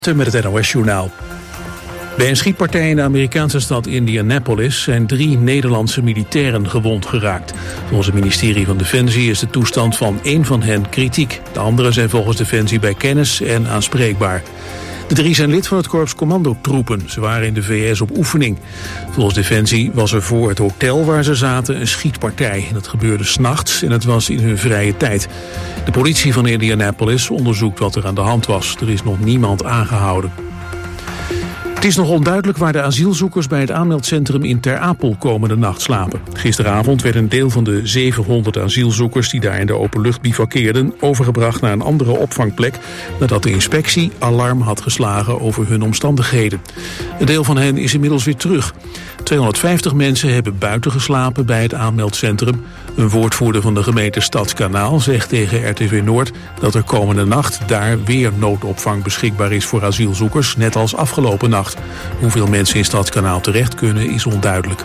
Met het NOS-journaal. Bij een schietpartij in de Amerikaanse stad Indianapolis zijn 3 Nederlandse militairen gewond geraakt. Volgens het ministerie van Defensie is de toestand van 1 van hen kritiek. De anderen zijn volgens Defensie bij kennis en aanspreekbaar. De 3 zijn lid van het korps commandotroepen. Ze waren in de VS op oefening. Volgens Defensie was er voor het hotel waar ze zaten een schietpartij. Dat gebeurde 's nachts en het was in hun vrije tijd. De politie van Indianapolis onderzoekt wat er aan de hand was. Er is nog niemand aangehouden. Het is nog onduidelijk waar de asielzoekers bij het aanmeldcentrum in Ter Apel komende nacht slapen. Gisteravond werd een deel van de 700 asielzoekers die daar in de open lucht bivakkeerden overgebracht naar een andere opvangplek nadat de inspectie alarm had geslagen over hun omstandigheden. Een deel van hen is inmiddels weer terug. 250 mensen hebben buiten geslapen bij het aanmeldcentrum. Een woordvoerder van de gemeente Stadskanaal zegt tegen RTV Noord dat er komende nacht daar weer noodopvang beschikbaar is voor asielzoekers, net als afgelopen nacht. Hoeveel mensen in Stadskanaal terecht kunnen is onduidelijk.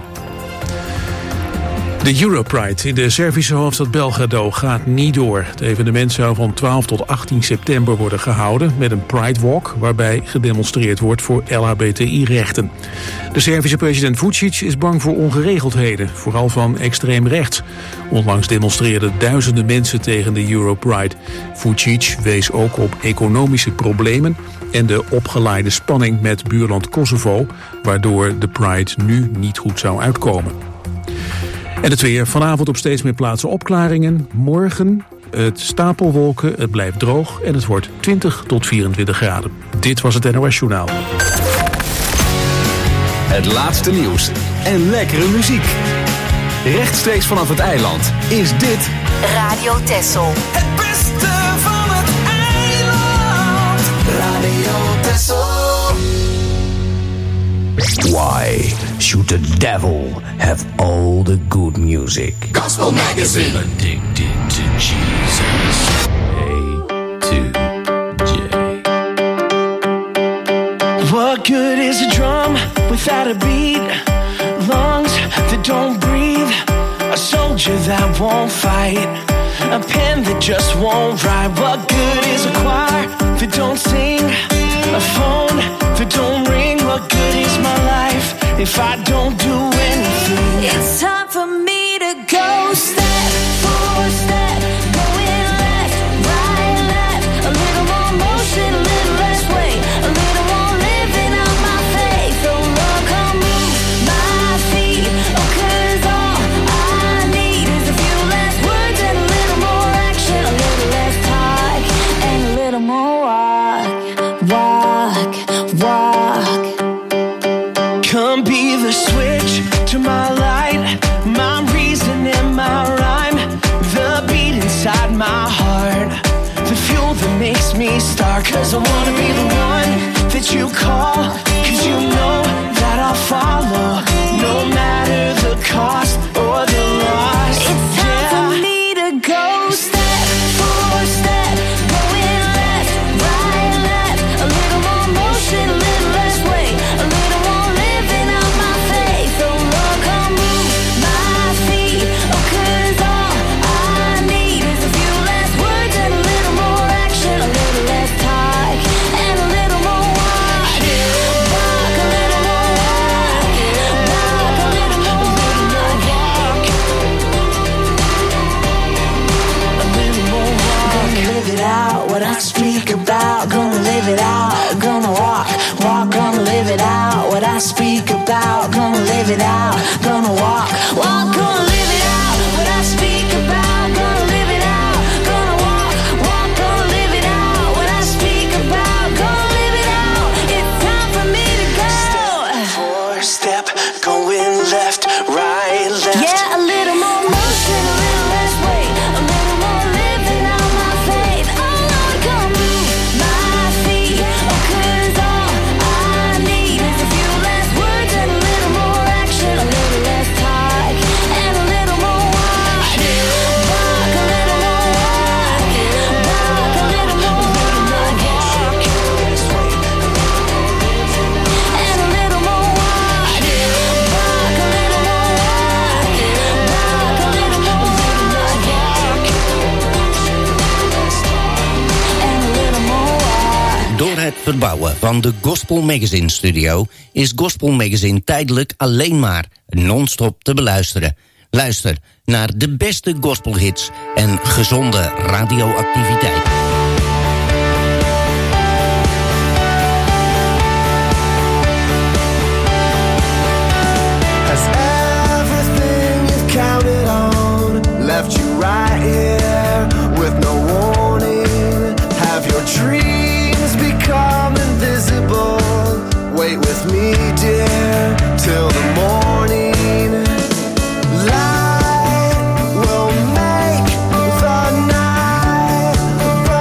De Europride in de Servische hoofdstad Belgrado gaat niet door. Het evenement zou van 12 tot 18 september worden gehouden met een Pride Walk waarbij gedemonstreerd wordt voor LHBTI-rechten. De Servische president Vučić is bang voor ongeregeldheden, vooral van extreem rechts. Onlangs demonstreerden duizenden mensen tegen de Europride. Vučić wees ook op economische problemen en de opgeleide spanning met buurland Kosovo, waardoor de Pride nu niet goed zou uitkomen. En het weer. Vanavond op steeds meer plaatsen opklaringen. Morgen het stapelwolken, het blijft droog en het wordt 20 tot 24 graden. Dit was het NOS Journaal. Het laatste nieuws en lekkere muziek. Rechtstreeks vanaf het eiland is dit Radio Texel. Het beste van het eiland. Radio Texel. Why should the devil have all the good music? Gospel Magazine. Addicted to Jesus. A to J. What good is a drum without a beat? Lungs that don't breathe. A soldier that won't fight. A pen that just won't write. What good is a choir that don't sing? A phone that don't ring. What good is my life if I don't do anything? It's time for me to go step for step, going left, right, left. A little more motion, a little less weight, a little more living out my faith. Oh Lord, come move my feet. Oh, 'cause all I need is a few less words and a little more action, a little less talk and a little more walk, walk, walk. Come be the switch to my light, my reason and my rhyme, the beat inside my heart, the fuel that makes me start. 'Cause I wanna be the one that you call, 'cause you know that I'll follow, no matter the cost or the loss. It's time for me to go step for step, going left, right, left. A little more motion, a little less weight, a little more living out my faith. Oh Lord, come move my feet. Oh, 'cause all I need is a few less words and a little more action, a little less talk and a little more walk. Walk a little more walk, walk a little more walk, A little more walk. Gonna live it out, what I speak about. Gonna live it out, gonna walk, walk, gonna live it out. What I speak about, gonna live it out, gonna walk, walk, gonna live it out. What I speak about, gonna live it out, gonna walk, walk, gonna live it out. What I speak about, gonna live it out. It's time for me to go. Step for step, going left, right, left. Yeah, a little more motion, a little less weight, a little more living out my faith. Oh Lord, come move my feet. Oh, 'cause all I need is a few less words and a little more action, a little less talk and a verbouwen van de Gospel Magazine studio is Gospel Magazine tijdelijk alleen maar non-stop te beluisteren. Luister naar de beste gospelhits en gezonde radioactiviteit. Left you right here with no warning. Have your dreams become invisible? Wait with me, dear, till the morning. Light will make the night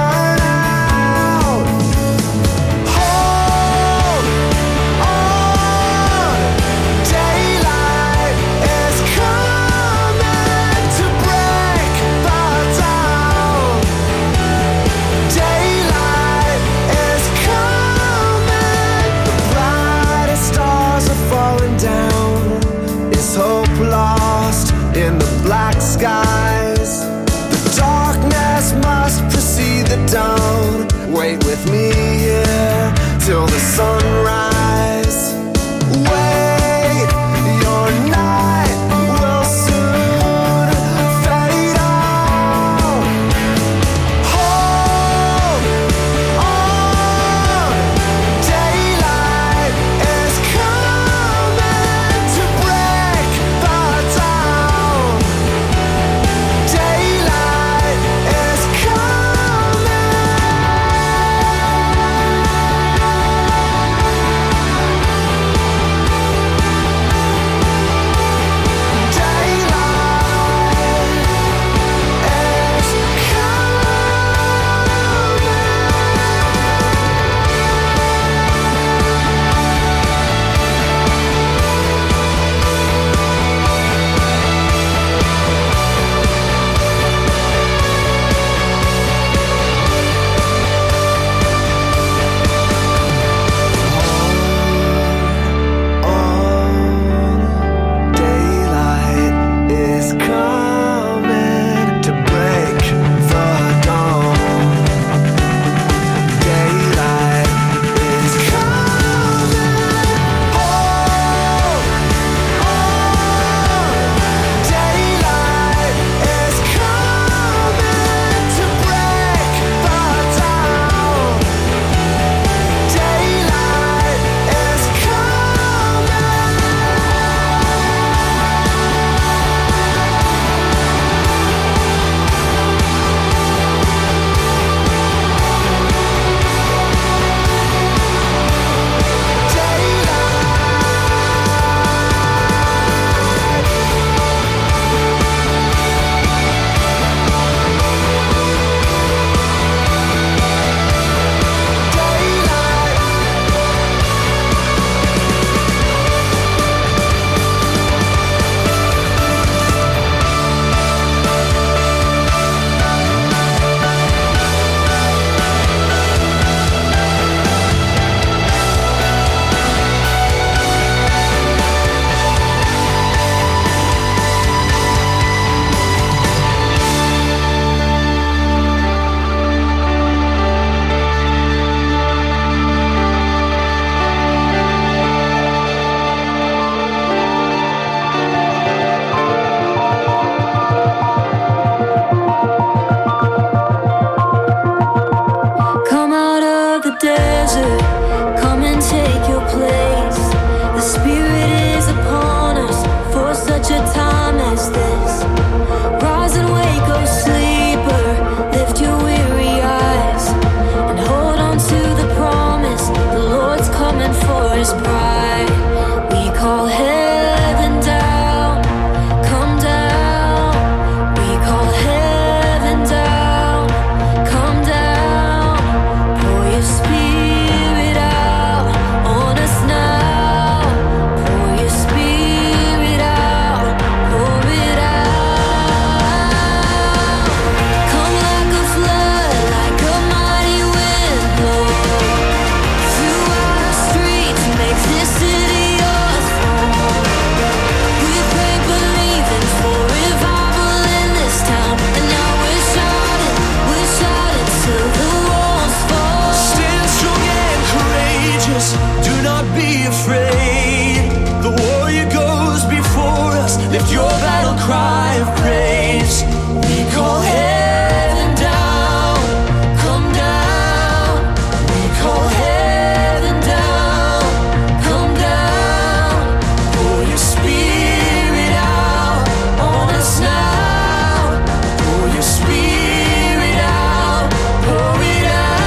us, do not be afraid. The warrior goes before us, lift your battle cry of praise. We call heaven down, come down. We call heaven down, come down. Pour your spirit out on us now. Pour your spirit out, pour it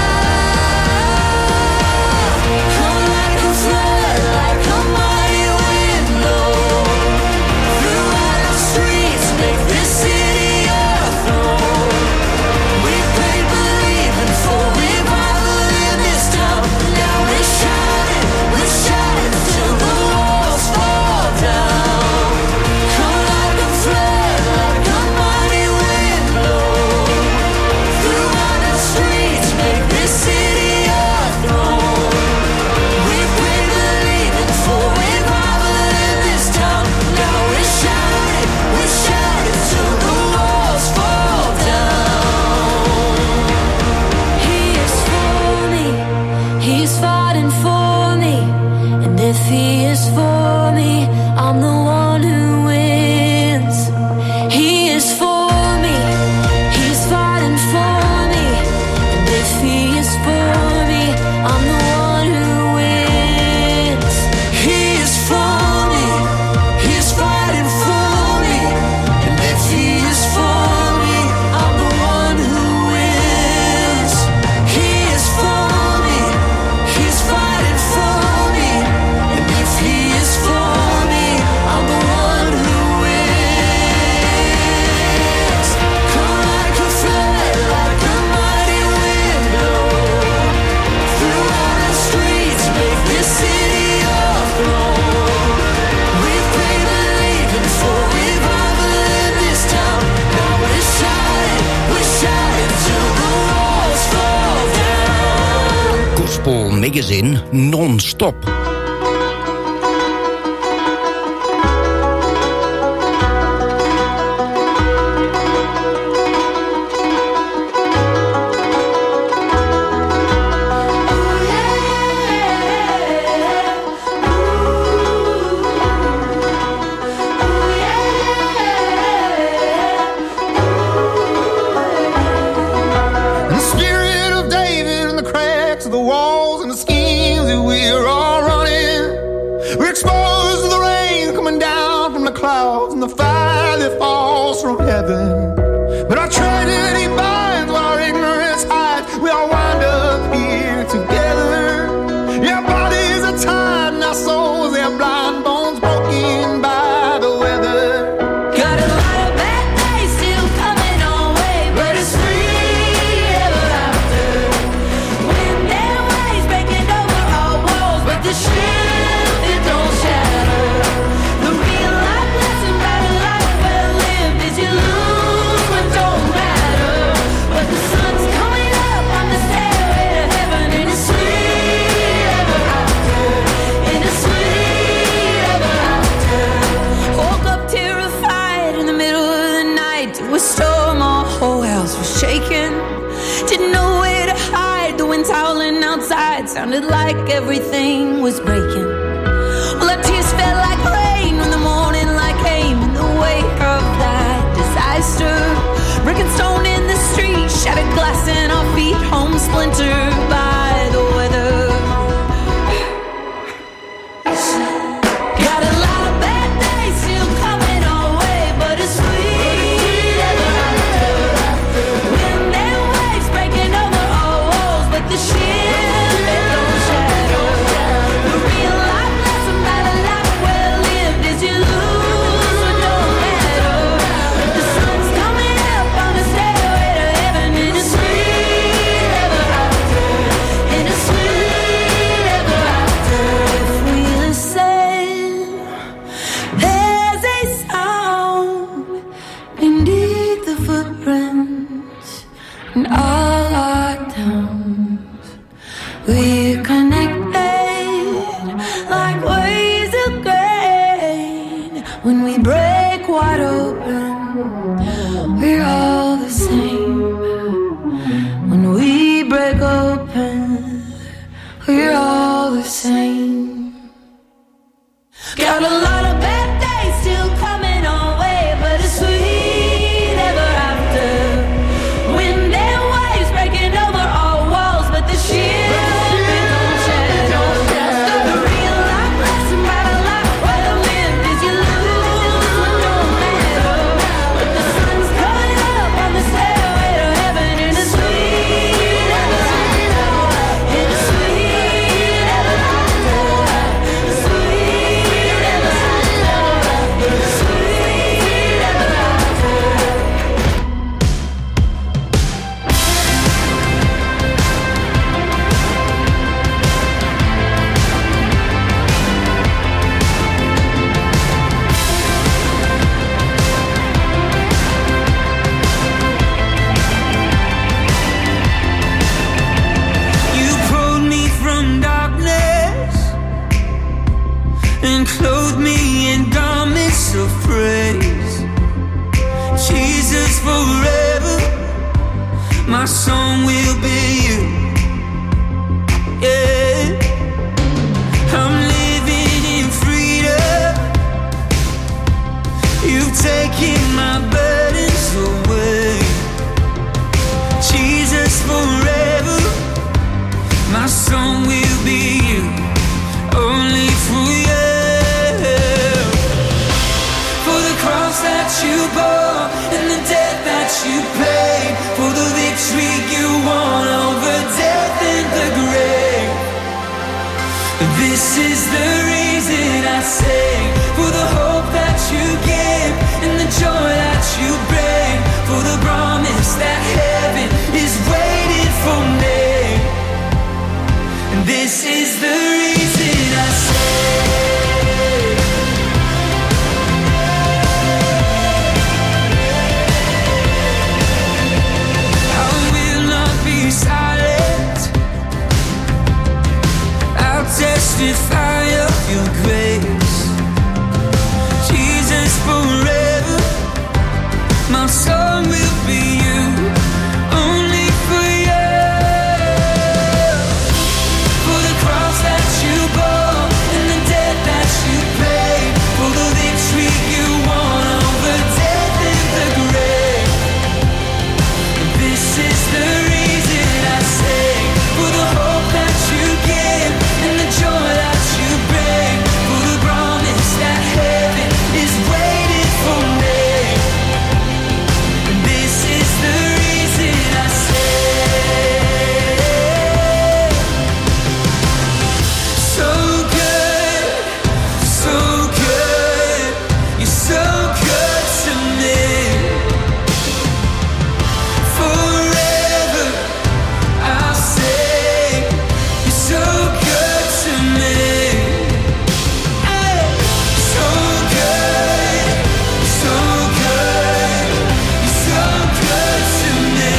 out. Come like a flood, like a mighty wind blow. Throughout the streets, make this city our throne. We pray, believing for revival in this town. Now we're shouting till the walls fall down. Come like a flood, like a mighty wind blow. Throughout the streets, make this city our throne. We pray, believing for revival in this town. Now we're shouting till the walls fall down. He is for me, he's fighting for me, and if he is for me, I'm the one who wins. He is for me, he's fighting for me, and if he is for me, I'm the one who wins. He is for me, he's fighting for me, and if he is for me, I'm the one who wins. He is for me, he's fighting for me, and if he is for me, I'm the one who wins. Come like a flood, like a mighty wind blow. Throughout the streets, make this city our throne. We pray, believing for revival in this town. Now we're shouting till the walls fall down. Gospel Magazine non-stop. And the spirit of David and the cracks of the walls and the schemes that we're all running. We're exposed to the rain coming down from the clouds and the fire that falls from heaven. But our tragedy binds while our ignorance hides. We all wind up here together. Yeah, bodies are tied and our souls, they're blind, bones broken by the weather. Got a lot of bad days still coming our way, but it's free ever after. Wind and waves breaking over our walls, but the ship, it don't shatter. The real life lesson about a life well lived is you lose what don't matter. But the sun's coming up on the stairway to heaven, and it's sweet ever after. And it's sweet ever after. Woke up terrified in the middle of the night to a storm, our whole house was shaking. Didn't know where to hide, the wind howling outside sounded like everything was breaking. Well, our tears fell like rain when the morning light came in the wake of that disaster. Brick and stone in the street, shattered glass in our feet, home splintered by the weather. Got a lot of bad days still coming our way, but it's sweet ever after. Wind and waves breaking over our walls, but the ship, it don't shatter. The real life lesson about a life well lived is you lose what don't matter. The sun's coming up on the stairway to heaven, and it's sweet ever after. and clothe me in garments of praise. Jesus, forever my song will be you. Yeah, I'm living in freedom. You've taken my burdens away. Jesus, forever my song will be you. Only for you. For the cross that you bore and the death that you paid, for the victory you won over death and the grave. This is the reason I sing, for the hope that you give and the joy that you bring, for the promise that heaven is waiting for me. And this is the reason I sing. Silent, I'll testify of your grace. Jesus, forever my song will be you. Only for you. For the cross that you bore and the death that you paid, for the victory you won over death and the grave. This is the for the hope that you give and the joy that you bring, for the promise that heaven is waiting for me. And this is the reason I say, so good, you're so good to me. Forever I'll say so good to me. Hey. So good, you're so good to me.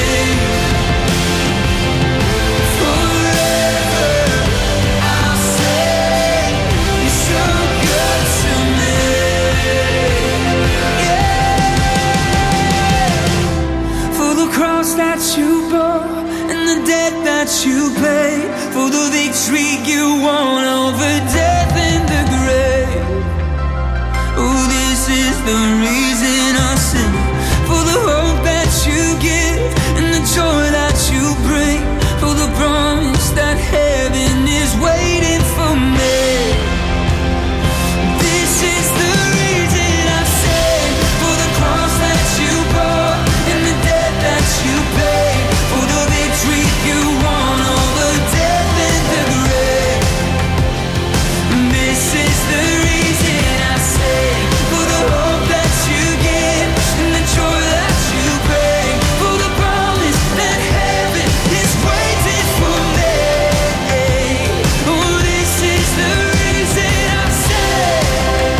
Forever I'll say you're so good to me. Yeah. For the cross that you bore and the death that you paid, for the victory you won over death and the grave. Oh, this is the reason I sing, for the hope that you give and the joy that you bring, for the promise that heaven is waiting for me. This is the reason I sing, for the cross that you bore and the death that you paid, for the victory you won over death and the grave. This is the reason I sing, for the hope that you give and the joy that you bring, for the promise that heaven is waiting for me. Oh, this is the reason I sing.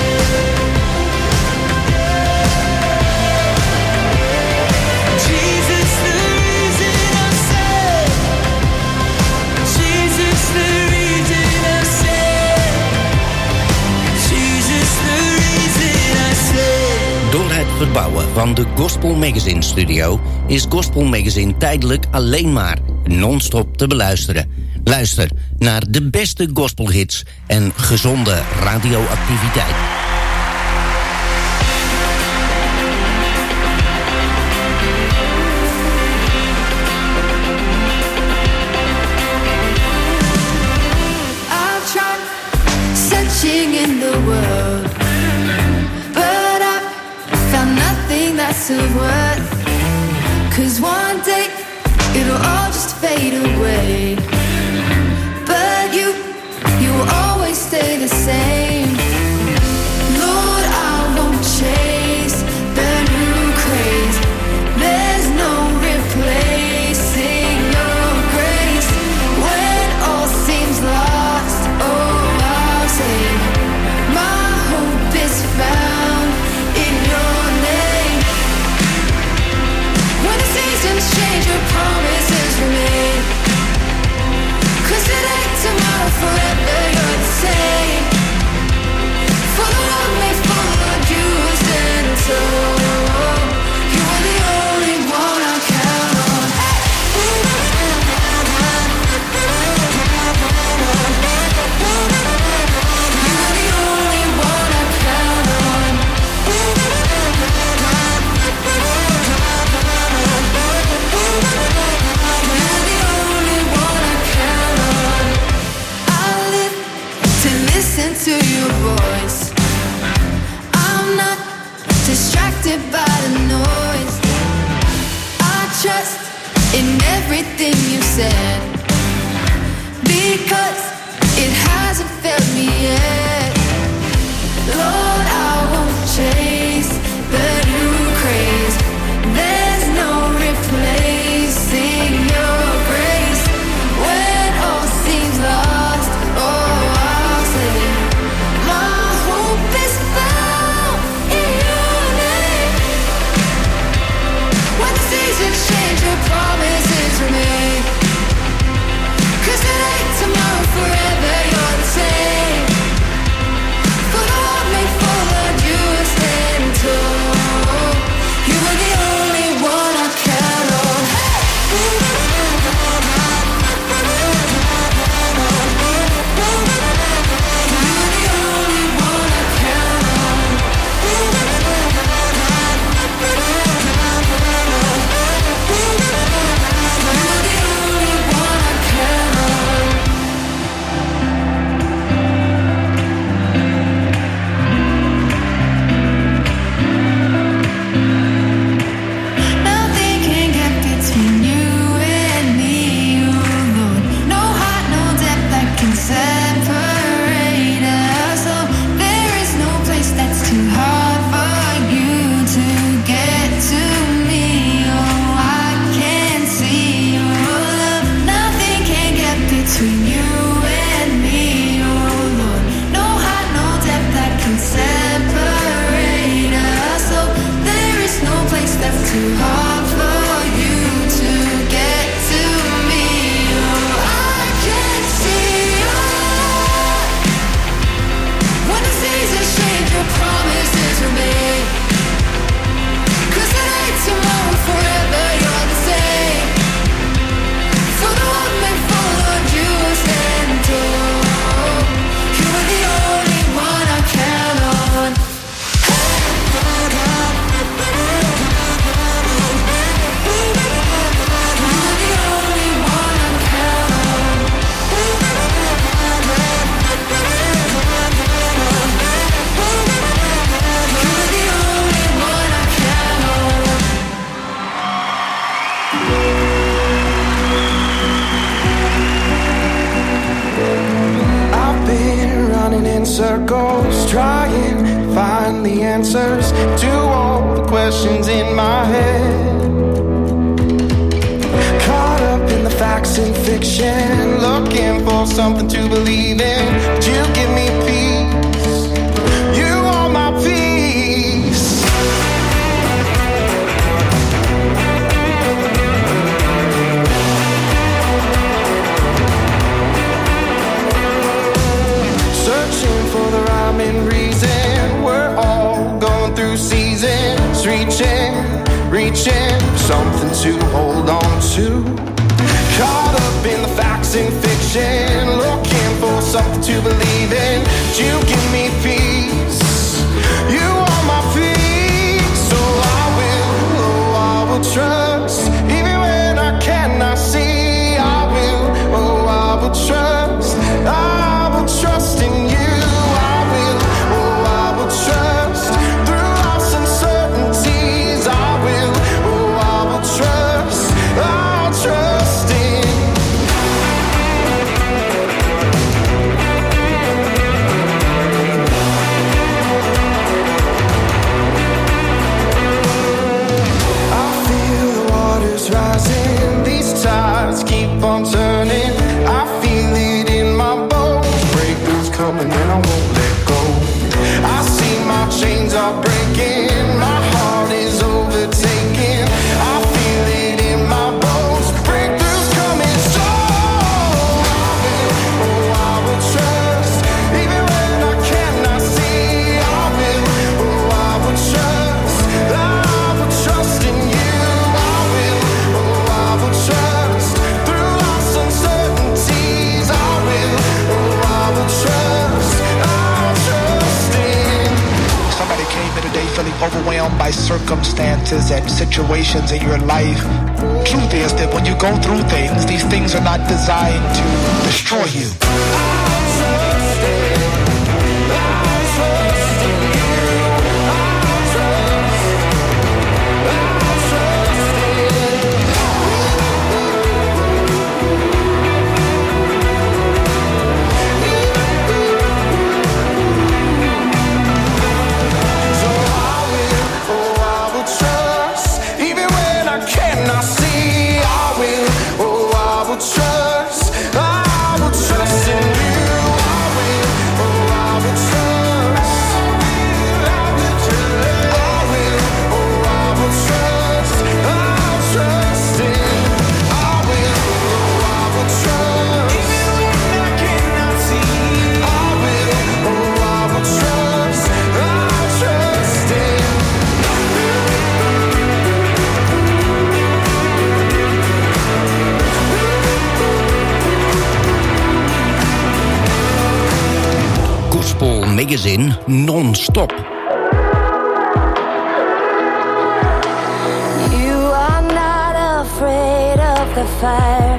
Jesus, the reason I sing. Jesus, the reason I sing. Jesus, the reason I sing. Door het verbouwen van de Gospel Magazine studio is Gospel Magazine tijdelijk alleen maar non-stop te beluisteren. Luister naar de beste gospelhits en gezonde radioactiviteit. I've tried searching in the world, but I found nothing that's of worth. 'Cause one day it'll all just fade away, but you will always stay the same. Lord, I won't chase the new craze. There's no replacing your grace. When all seems lost, oh, I'll say my hope is found in your name. When the seasons change, your promises remain. listen to your voice. I'm not distracted by the noise. I trust in everything you said, because it hasn't failed me yet. Lord, I won't chase the new craze. There's no replacing your grace. When all seems lost, oh, I'll say my hope is found in your name. When the seasons change, your promises remain. 'Cause tonight, tomorrow, forever, you're the same. For the world may fall and you will stand tall. You are the only one I count on. Nothing can get between you and me, oh Lord. No height, no depth that can separate us. Oh, there is no place that's too hard for you to get to me. Oh, I can see your love. Nothing can get between you and me, oh Lord. No height, no depth that can separate us. Oh, there is no place that's too hard for you to get to me. Oh, I can see your love. When the seasons change, your promises remain. 'Cause tonight, tomorrow, forever, you're the same. For the world may fall and you will stand tall. You are the only one I count on. I've been running in circles, trying to find the answers to all the questions in my head. Caught up in the facts and fiction, looking for something to believe in. But you give me peace, you are my peace. Searching for the rhyme and reason. We're all going through seasons, reaching for something to hold on to. Caught up in the facts and fiction, looking for something to believe in. But you give me peace, you are my peace. So I will trust, even when I cannot see. I will trust, I will trust in you. I will trust through loss and uncertainties. I will trust, I'll trust in. I feel the waters rising, these tides keep on turning. I feel it in my bones, breakthroughs coming and I won't let go. I see my chains are breaking, my heart is overtaken. I feel it in my bones, breakthroughs coming. So I will trust, even when I cannot see. I will trust, I will trust in you. I will trust through loss and uncertainties. I will trust, I'll trust in. Somebody came in today feeling overwhelmed by circumstances and situations in your life. Truth is that when you go through things, these things are not designed to destroy you. I'll trust in. Gospel Magazine non-stop. You are not afraid of the fire,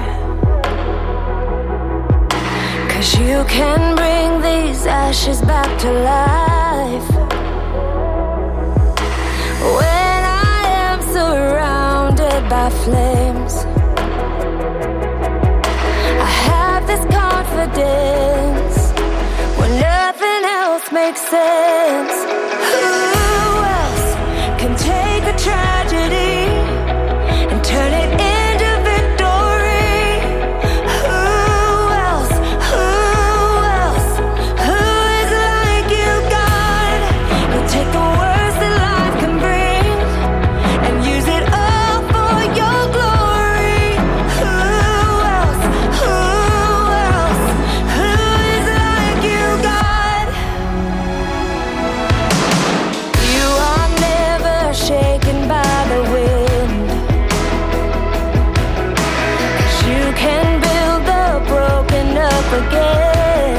'cause you can bring these ashes back to life. When I am surrounded by flames, I have this confidence when nothing else makes sense. Who else can take a tragedy and turn it into victory? Who else? Who else? Who is like you, God? You'll take the worst that life can bring and use it all for your glory. Who else? Who else? Who is like you, God? You are never shaken by the wind, 'cause you can build the broken up again.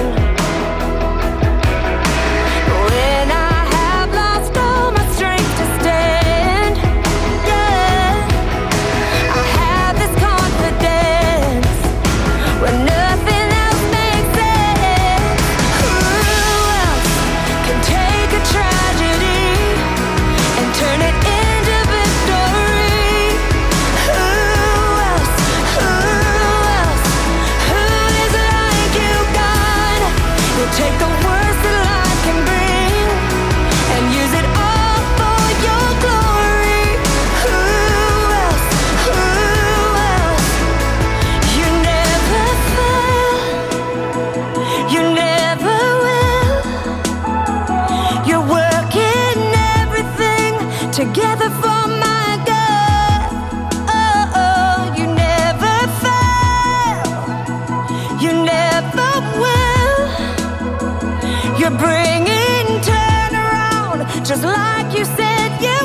When I have lost all my strength to stand, yeah, I have this confidence when nothing else makes sense. Who else can take a tragedy and turn it into victory? Who else? Who else? Who is like you, God? You'll take the worst that life can bring and use it all for your glory. Who else? Who else? You never fail. You never will. You're working everything together for my good. Oh, oh, you never fail. You never will. You're bringing turnaround just like you said you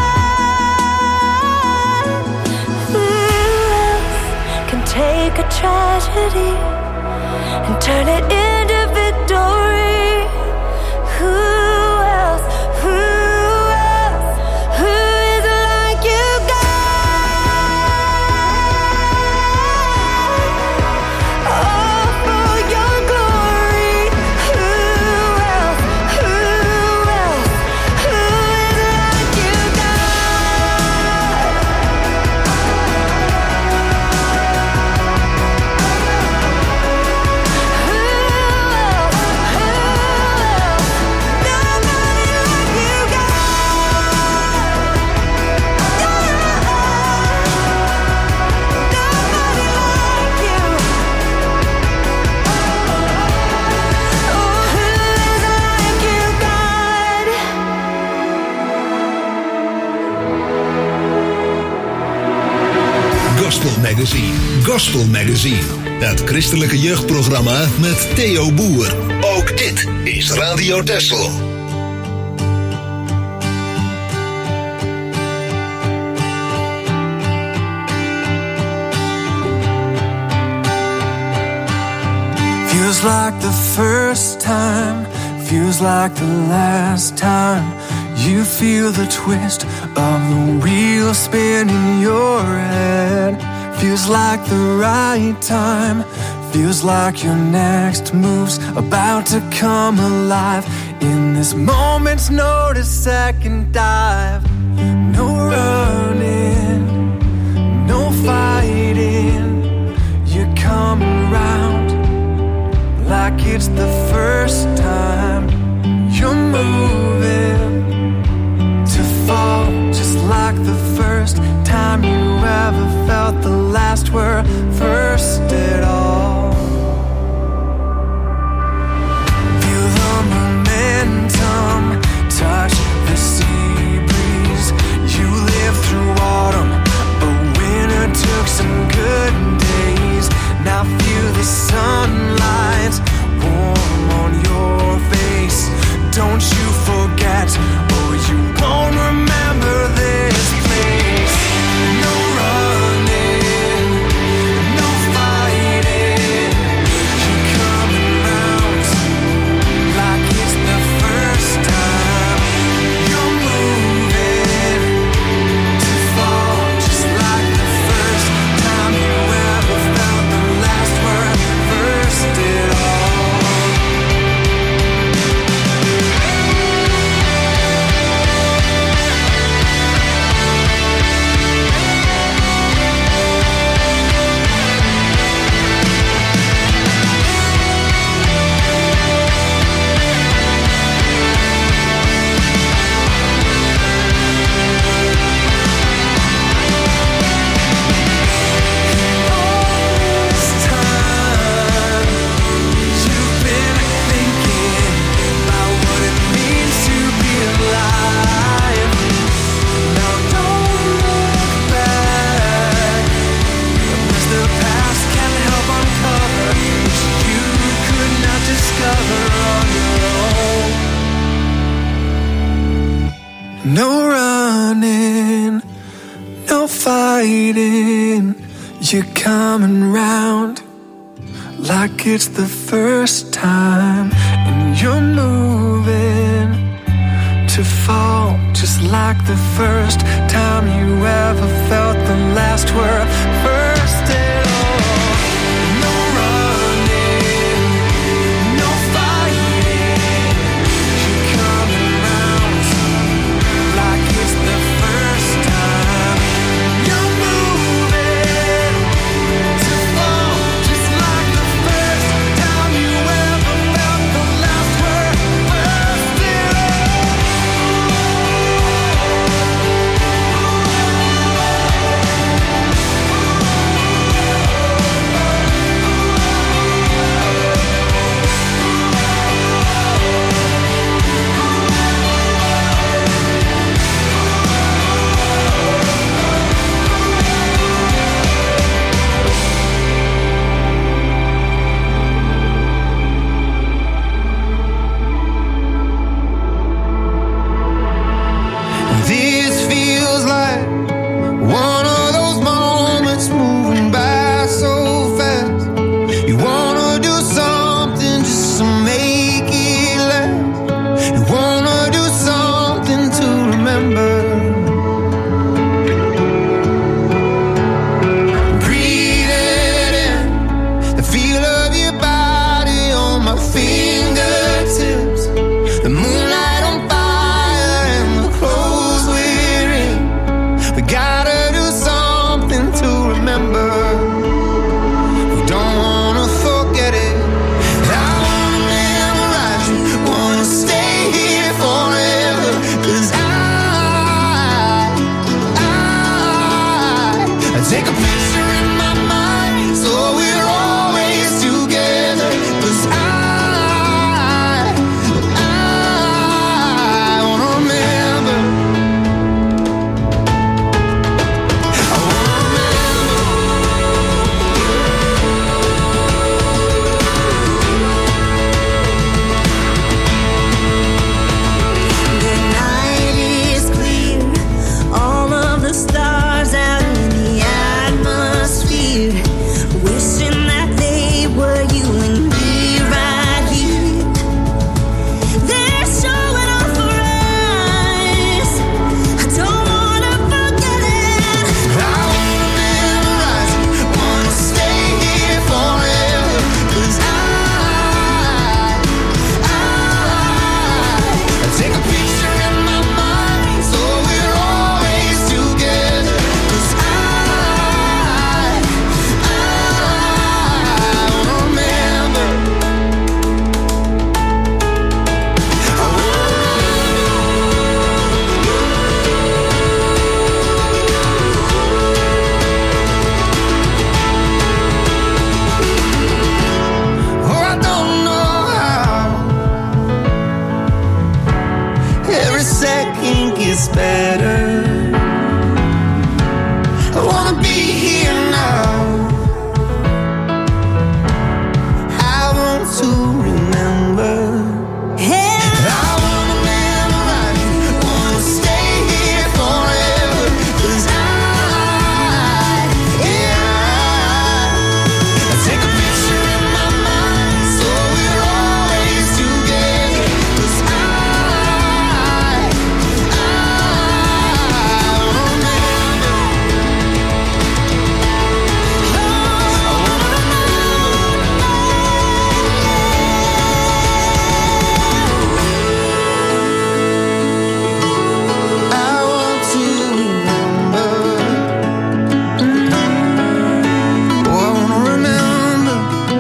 would. Who else can take a tragedy and turn it into victory? Who else? Who else? Who is like you, God? All for your glory. Who else? Who else? Who is like you, God? Who else? Who else? Nobody like you, God. Nobody like you. Oh, who is like you, God? Gospel Magazine. Gospel Magazine. Het christelijke jeugdprogramma met Theo Boer. Ook dit is Radio Texel. Feels like the first time, feels like the last time. You feel the twist of the wheel spinning your head. Feels like the right time, feels like your next move's about to come alive. In this moment's notice, second dive. No running, no fighting. You're coming round like it's the first time. You're moving to fall just like the first time you ever felt the last were first at all. Feel the momentum, touch the sea breeze. You lived through autumn, but winter took some good days. Now feel the sunlight warm on No running, no fighting. You're coming round like it's the first time, and you're moving to fall just like the first time you ever felt the last word first at all. No running, no fighting. You're coming round like it's the first time. You're moving to fall just like the first time you ever felt the last word first at all. This feels like one of those moments moving by so fast. You wanna do something just to make it last. You wanna do something to remember. Breathe it in, the feel of your body on my fingertips. The moonlight on fire and the clothes we're in. We gotta do something to remember. We don't wanna forget it. I wanna memorize it, wanna stay here forever. 'Cause I take a picture in my mind so we're always together. 'Cause I wanna remember. I wanna remember. The night is clear, all of the stars out in the atmosphere, wishing that they were you and me right here. They're showing off for us. I don't wanna forget it. I wanna memorize it, wanna stay here forever. 'Cause I take a picture in my mind so we're always together. 'Cause I wanna remember. I wanna Oh, I don't know how every second gets better. I wanna be here now. I want to remember. I wanna memorize it, wanna stay here forever. 'Cause I take a picture in my mind so we're always together. 'Cause I wanna remember. I want to remember. Oh, I wanna remember.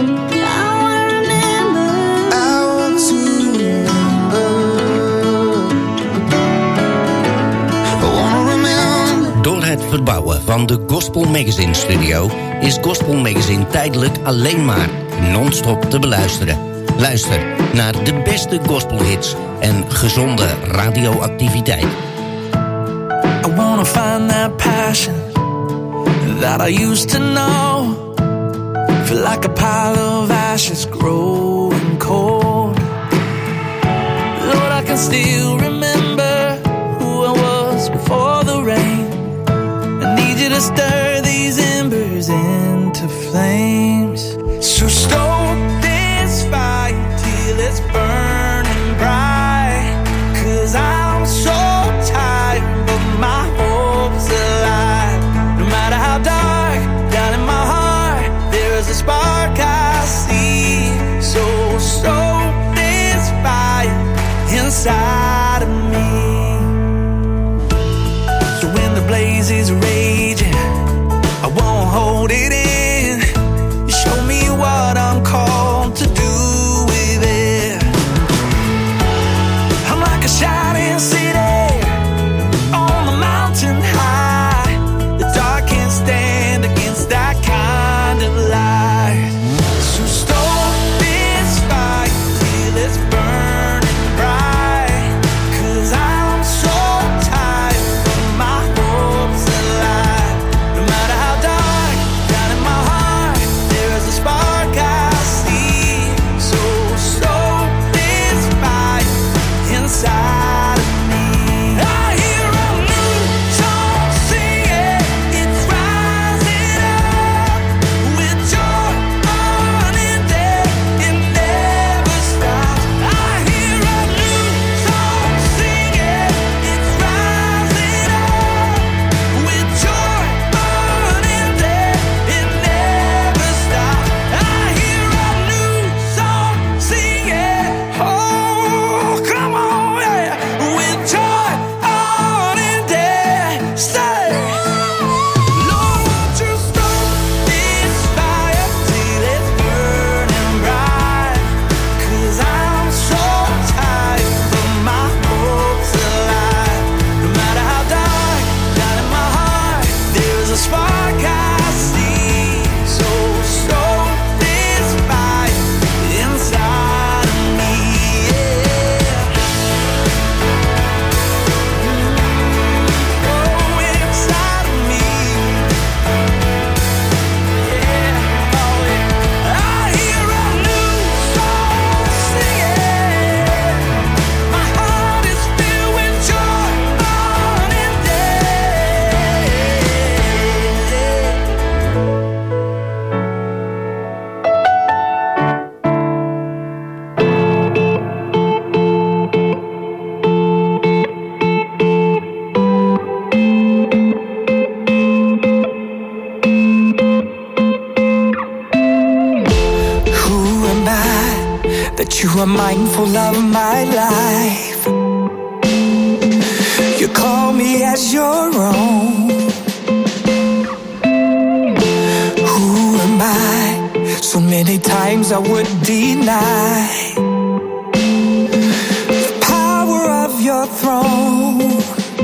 I want to remember. I wanna remember. Door het verbouwen van de Gospel Magazine studio is Gospel Magazine tijdelijk alleen maar non-stop te beluisteren. Luister naar de beste gospelhits en gezonde radioactiviteit. I wanna find that passion that I used to know. Feel like a pile of ashes growing cold. Lord, I can still remember who I burning bright. 'Cause I'm so tired, but my hope's alive. No matter how dark, down in my heart, there's a spark I see. So this fire inside of me. So when the blaze is raging, I won't hold it in. Show me what I'm called to do with it. I'm like a shining city on the mountain high. The dark can't stand against that kind of light. So stoke this fire till it's burning bright. 'Cause I'm so tired, but my hope's alive. No matter how dark, down in my heart, there's a spark I see. So stoke this fire inside of me. I hear a new song singing, it's rising up with joy unending, it never stops. I hear a new song singing, it's rising up with joy unending, it never stops. I hear a new song singing, oh come on, yeah, with joy unending, say, Lord, won't you stoke this fire till it's burning bright. 'Cause I'm so tired, but my hope's alive. No matter how dark, down in my heart, there's a spark I see. So stoke this fire inside of me, yeah. Oh, inside of me, yeah. Oh, yeah. I hear a new song singing. My heart is filled with joy unending. Who am I that you are mindful of my life? You call me as your own. Who am I? So many times I would deny the power of your throne.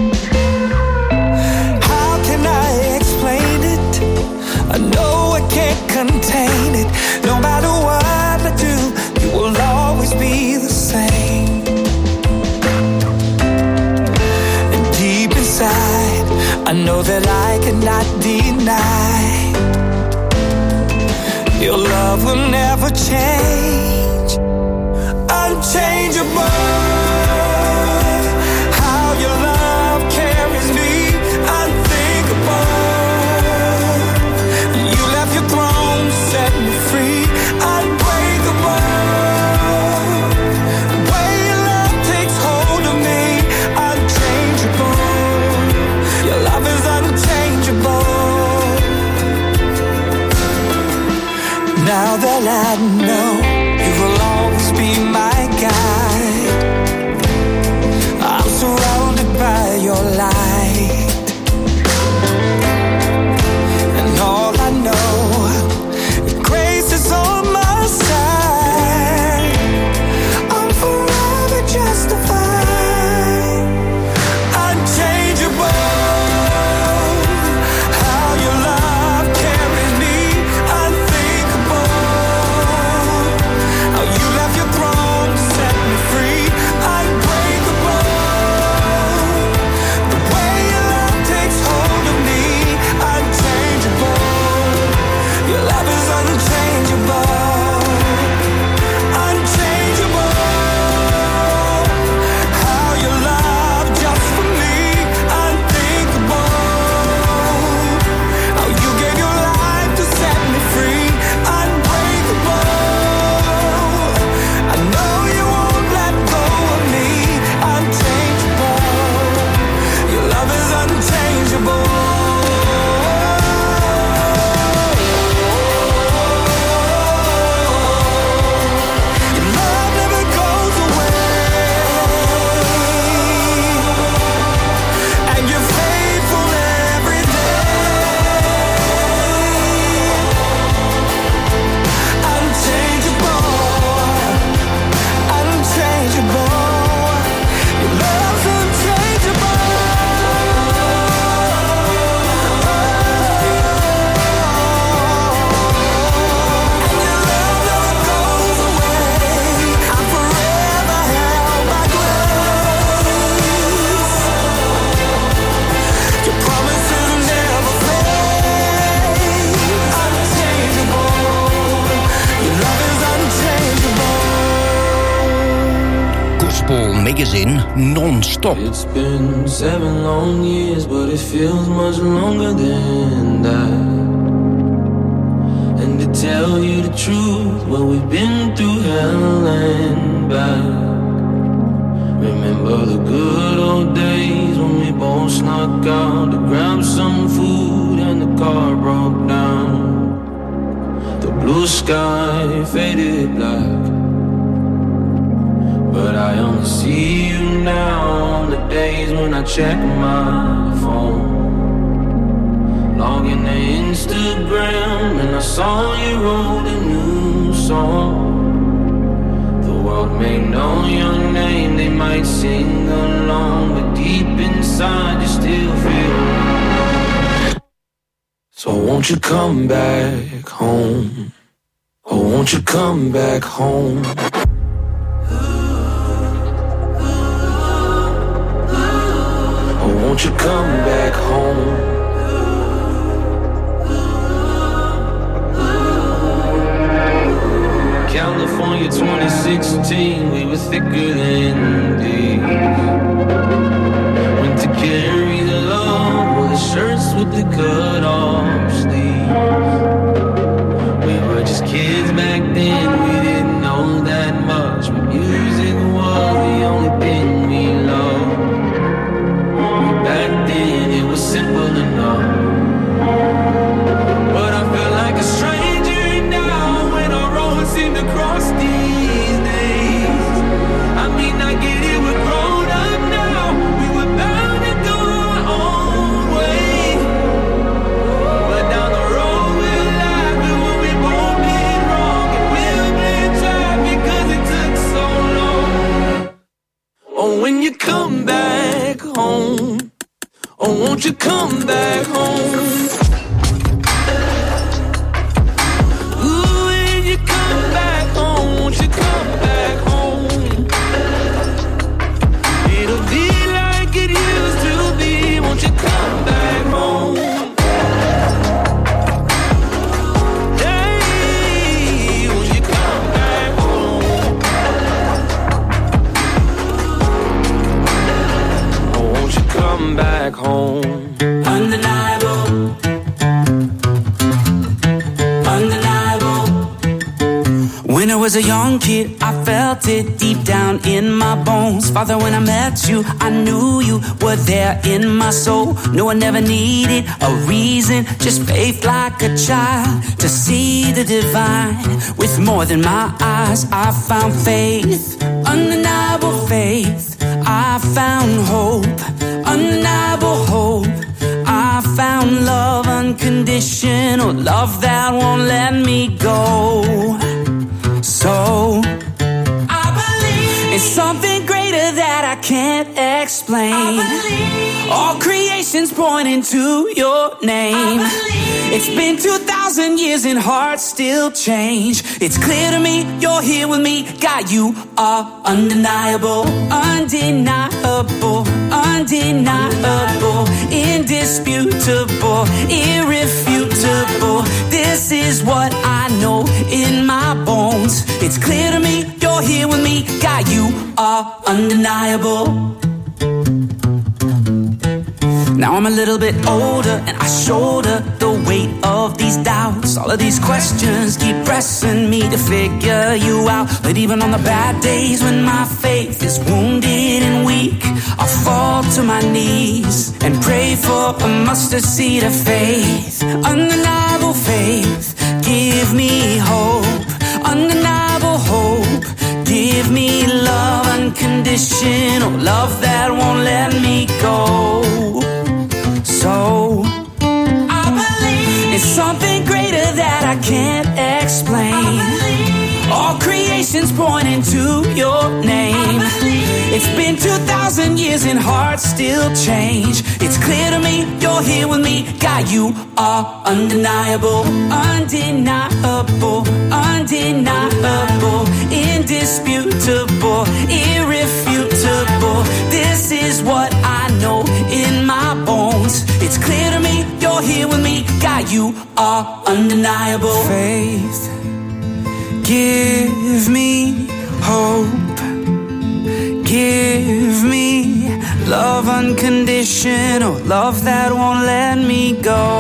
How can I explain it? I know I can't contain it. No matter what I do, you will always be the same. And deep inside, I know that I cannot deny your love will never change. Unchangeable. How your love carries me, unthinkable. You left your throne to set me free, unbreakable. The way your love takes hold of me, unchangeable. Your love is unchangeable. Now that I know you will always be my guide, I'm surrounded by your light. And all I know, grace is on my side. I'm forever justified. Unchangeable. How your love carries me, unthinkable. Gospel Magazine non-stop. It's been 7 long years, but it feels much longer than that. And to tell you the truth, well, we've been through hell and back. Remember the good old days when we both snuck out to grab some food and the car broke down. The blue sky faded black, but I only see you now on the days when I check my phone. Logging to Instagram and I saw you wrote a new song. The world may know your name, they might sing along, but deep inside you still feel. So won't you come back home? Oh, won't you come back home? Oh, won't you come back home? California 2016, we were thicker than these. Went to carry the love, wore the shirts with the cut off sleeves. We were just kids back then, we didn't know that much, but music was the only thing we loved. Back then it was simple enough, but I feel like a stranger now when our roads seem to cross these days. I mean, I get it, we're grown up now, we were bound to go our own way, but down the road we'll laugh at what we both did wrong, and we'll blame time because it took so long. Oh, when you come back home, oh, won't you come back home? Ooh, when you come back home, won't you come back home? It'll be like it used to be, won't you come back home? Hey, won't you come back home? Oh, won't you come back home? Undeniable, undeniable. When I was a young kid, I felt it deep down in my bones. Father, when I met you, I knew you were there in my soul. No, I never needed a reason, just faith like a child to see the divine. With more than my eyes, I found faith, undeniable faith. I found hope, undeniable hope. I found love, unconditional love that won't let me go. So I believe in something greater that I can't explain. All creation's pointing to your name. It's been 2,000 years and hearts still change. It's clear to me you're here with me. God, you are undeniable, undeniable, undeniable, indisputable, irrefutable. This is what I know in my bones. It's clear to me you're here with me. God, you are undeniable. Now I'm a little bit older and I shoulder the weight of these doubts. All of these questions keep pressing me to figure you out. But even on the bad days when my faith is wounded and weak, I fall to my knees and pray for a mustard seed of faith. Undeniable faith, give me hope. Undeniable hope, give me love, unconditional love that won't let me go. So I believe in something greater that I can't explain. All creation's pointing to your name. It's been 2,000 years and hearts still change. It's clear to me you're here with me. God, you are undeniable, undeniable, undeniable, indisputable, irrefutable. This is what I know in my bones. It's clear to me you're here with me. God, you are undeniable. Faith, give me hope. Give Love unconditional, love that won't let me go.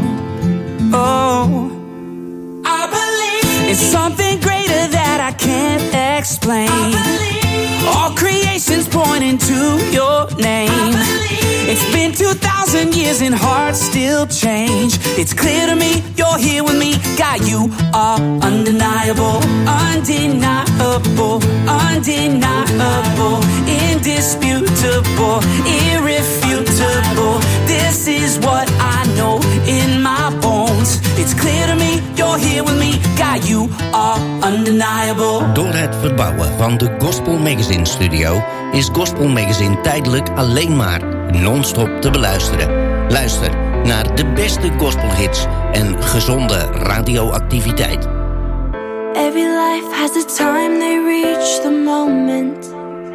Oh, I believe it's something greater that I can't explain. I believe all creation's pointing to your name. It's been 2,000 years and hearts still change. It's clear to me, you're here with me. God, you are undeniable, undeniable, undeniable, indisputable, irrefutable. This is what I know in my bones. It's clear to me, you're here with me. God, you are undeniable. Door het verbouwen van de Gospel Magazine Studio is Gospel Magazine tijdelijk alleen maar non-stop te beluisteren. Luister naar de beste gospelhits en gezonde radioactiviteit. Every life has a time they reach the moment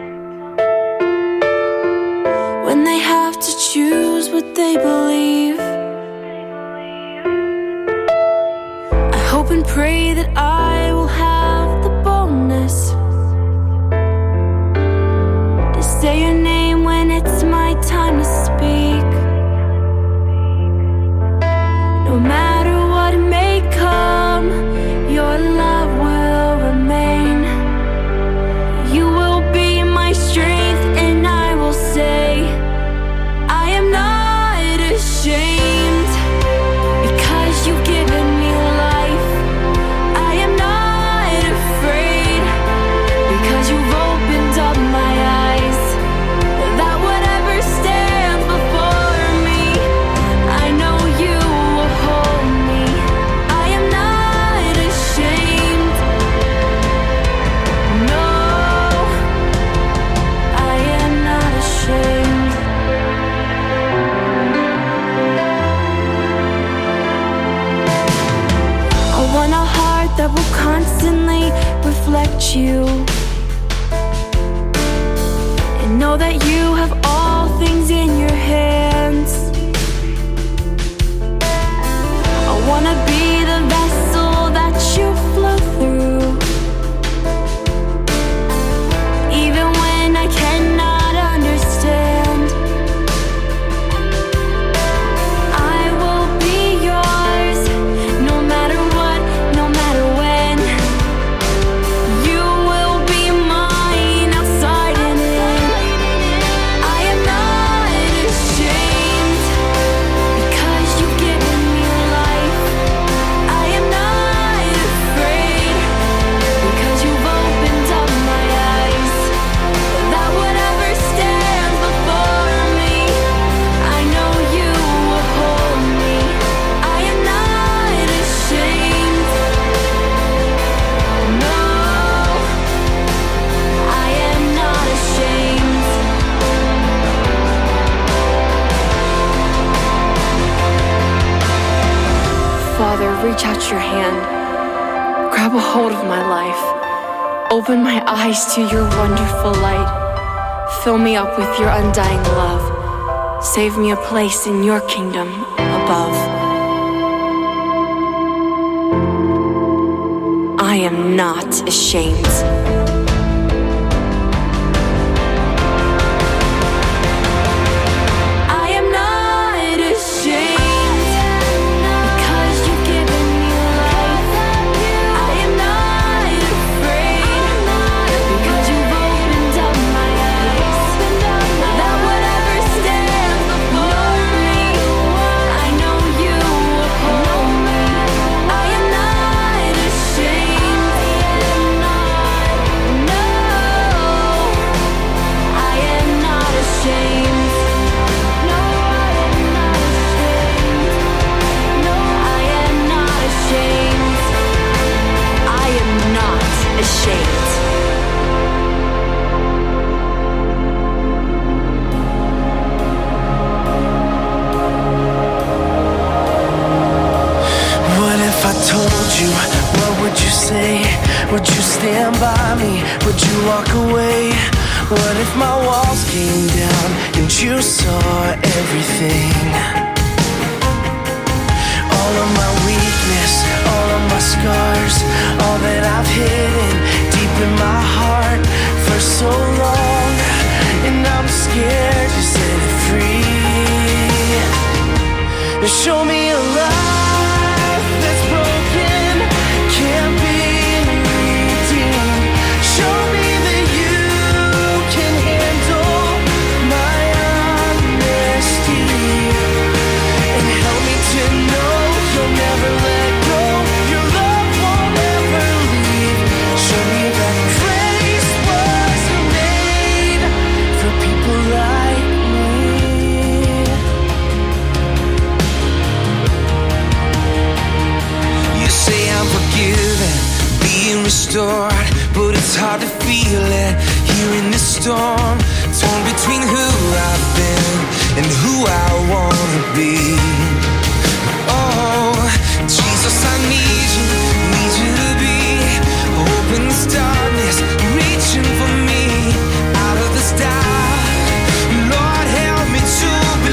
when they have to choose what they believe. I hope and pray that I will have the boldness to say your name when it's my time to speak. No matter what may come, your love will remain. You will be my strength, and I will say, I am not ashamed, because you've given me life. I am not afraid, because you've opened up my eyes. That whatever stands before me, I know you will hold me. I am not ashamed. No, I am not ashamed. I want a heart that will constantly reflect you, and know that you have all things in your hands. I wanna be the vessel that you flow through, even when I cannot understand. I will be yours, no matter what, no matter when. You will be mine, outside and in. I am not ashamed, because you've given me life. I am not afraid, because you've opened up my eyes. That whatever stands before me, I know you will hold me. I am not ashamed. No, I am not ashamed. Father, reach out your hand, grab a hold of my life, open my eyes to your wonderful light, fill me up with your undying love, save me a place in your kingdom above. I am not ashamed. I am not ashamed, because you've given me life. I am not afraid, because you've opened up my eyes. That whatever stands before me, I know you will hold me. I am not ashamed. No, I am not ashamed. No, I am not ashamed. I am not ashamed. What if I told you? What would you say? Would you stand by me? Would you walk away? What if my walls came down and you saw everything? All of my weakness, all of my scars, all that I've hidden deep in my heart for so long. And I'm scared to Show me a life that's broken, can't be redeemed. Show me that you can handle my honesty, and help me to know you'll never let go. Your love won't ever leave. Show me that grace was made for people like me. You say I'm forgiven, being restored, but it's hard to feel it here in the storm. Torn between who I've been and who I wanna be. Oh, Jesus, I need you to be hope in this darkness, reaching for me out of this doubt. Lord, help me to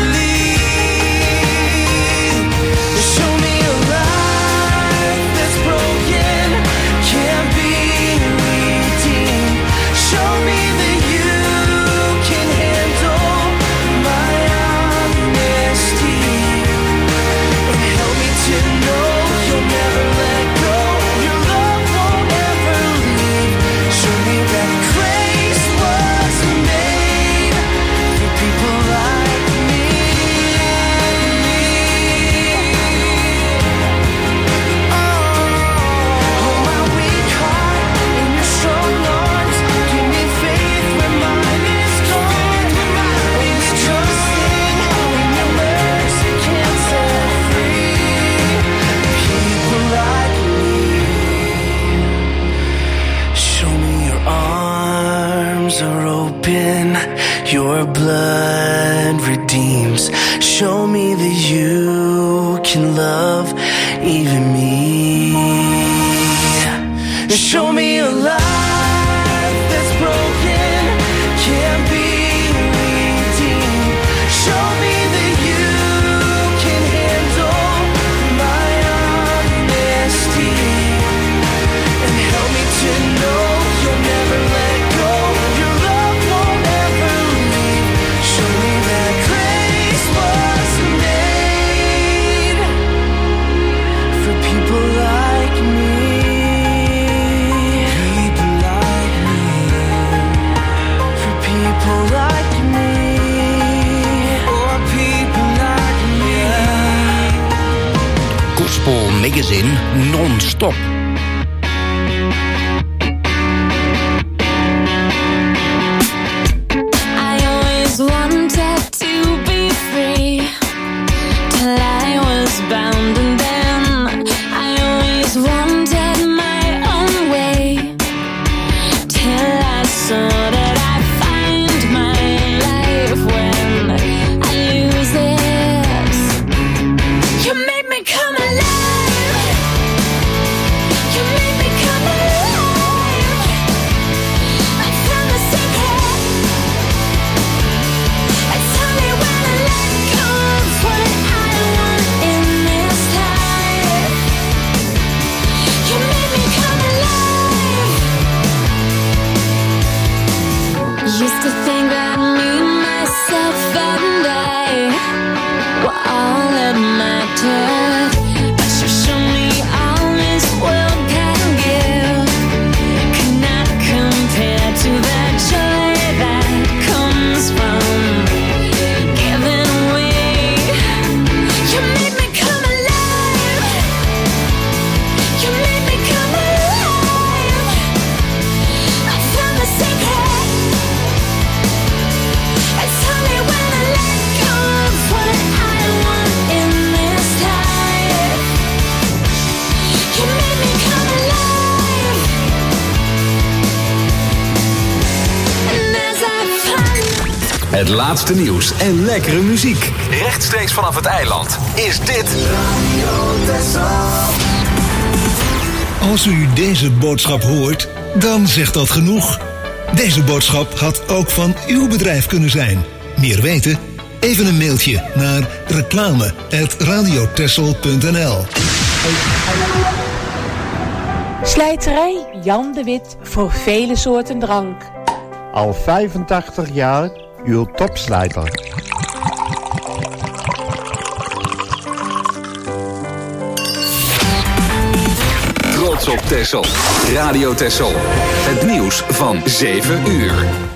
believe. Show me a life that's broken, can't be redeemed. Show me that you can handle my honesty, and help me to know you'll never let go. Your love won't ever leave. Show me that grace was made for people like me. Hold my weak heart in your strong arms. Give me faith when mine is gone. Only trusting in your mercy can set free people like me. Show me your arms are open, your blood redeems. Show me that you can love even me. Show me a life that's broken, can't be redeemed. Show me that you can handle my honesty, and help me to know you'll never let go. Your love won't ever leave. Show me that grace was made for people like me. People like me. For people like me. For people like me. Gospel Magazine non-stop. I always wanted to be free till I was bound, and then I always wanted my own way till I saw that I find my life when I lose this. You made me come alive. You made me come alive. I found the secret. Tell me when I let go of what I want in this life. You made me come alive. Used to think that me, myself, and I were all that mattered, but you show me all this world can give cannot compare to the joy that comes from giving away. You made me come alive. You made me come alive. I found the secret. Tell me when I let go of what I want in this life. You made me come alive. And as I find Het laatste nieuws en lekkere muziek. Rechtstreeks vanaf het eiland is dit Als u deze boodschap hoort, dan zegt dat genoeg. Deze boodschap had ook van uw bedrijf kunnen zijn. Meer weten? Even een mailtje naar reclame@radiotessel.nl. Slijterij Jan de Wit voor vele soorten drank. Al 85 jaar uw topslijter. trots op Texel. Radio Texel. Het nieuws van 7 uur.